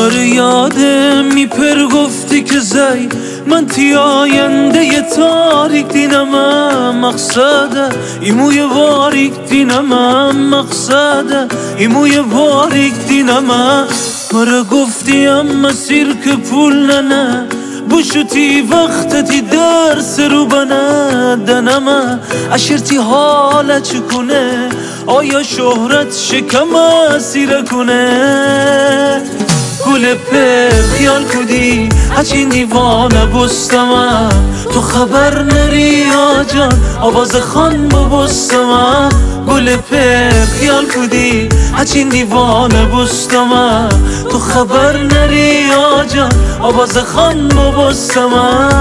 آره یادم میپر گفتی که زی من تی آینده ی تاریک دینمم مقصده ایموی واریک دینمم مقصده ایموی واریک دینمم مرا گفتی مسیر که پول نه بوشتی وقتتی درس رو بنه دنمه اشرتی حاله چکونه آیا شهرت شکم اسیره کنه گل پر خیال کدی هچین دیوانه بستمه تو خبر نری آجان آواز خان ببستمه گل پر خیال کدی هچین دیوانه بستمه تو خبر نری آجان آواز خان ببستمه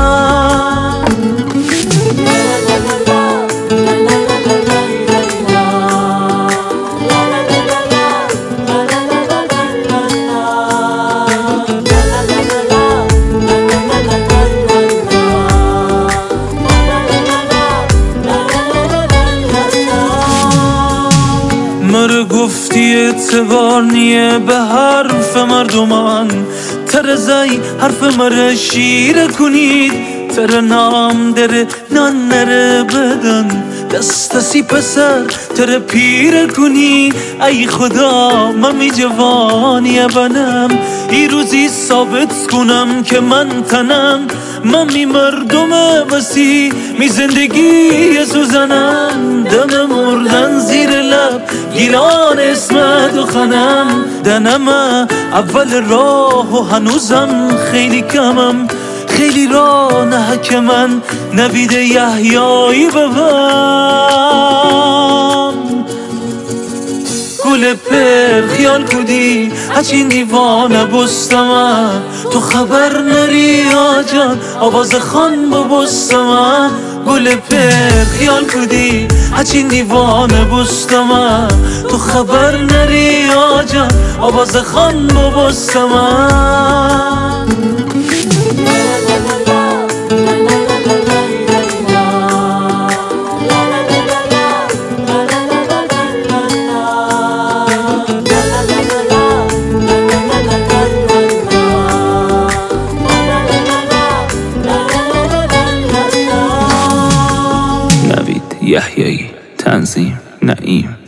مرا گفتی اعتبار نیه به حرف مردمان ترزای حرف مرا شیره کنید تر نام داره نان نره بدن دستی پسر تر پیره کنی ای خدا من می جوانی بنم ای روزی ثابت کنم که من تنم من می مردم بسی می زندگی سوزنم دم مردن زیر لب گیران اسم دخنم دنم اول راه و هنوزم خیلی کمم خیلی راه نه که من نوید یحیایی ببم گل پر خیال کدی هچین دیوانه بستمه تو خبر نری آجان آواز خان ببستمه گل پر خیال کدی هچین دیوانه بستمه تو خبر نری آجان آواز خان ببستمه یحیایی تنظیم نعیم